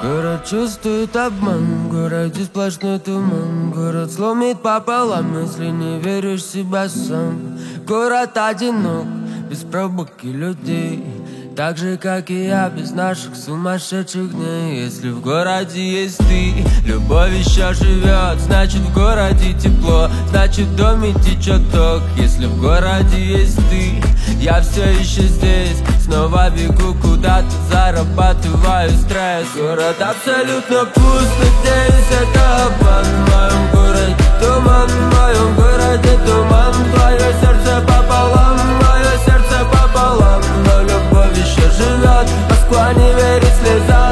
Город чувствует обман, в городе сплошной туман. Город сломит пополам, если не веришь в себя сам. Город одинок, без пробок и людей, так же, как и я, без наших сумасшедших дней. Если в городе есть ты, любовь еще живет. Значит, в городе тепло, значит, в доме течет ток. Если в городе есть ты, я все еще здесь. Снова бегу куда-то, зарабатываю стресс. Город абсолютно пуст, надеюсь, это обман. В моем городе туман, в моем городе туман. Твое сердце пополам, мое сердце пополам. Но любовь еще живет, Москва не верит слезам.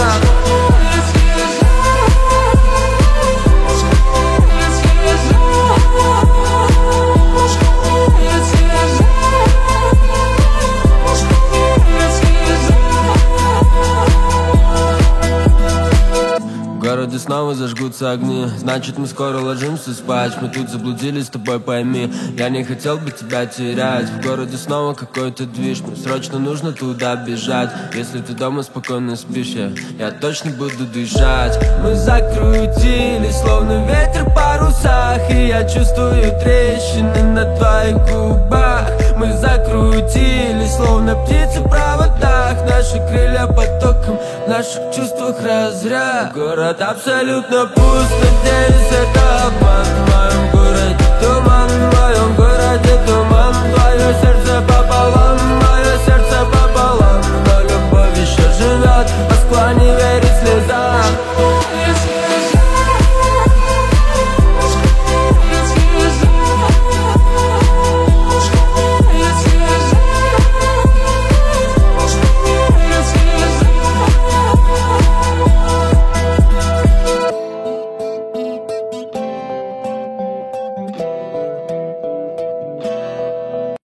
В городе снова зажгутся огни, значит, мы скоро ложимся спать. Мы тут заблудились, с тобой пойми, я не хотел бы тебя терять. В городе снова какой-то движ, мне срочно нужно туда бежать. Если ты дома спокойно спишь, я точно буду дышать. Мы закрутились, словно ветер в парусах, и я чувствую трещины на твоих губах. Мы закрутились, словно птицы в проводах, наши крылья потоком, в наших чувствах разряд. Город абсолютно пуст, надеюсь, это обман. В моем городе туман, в моем городе туман. Твое сердце пополам, мое сердце пополам. Но любовь еще живет, Москва не верит.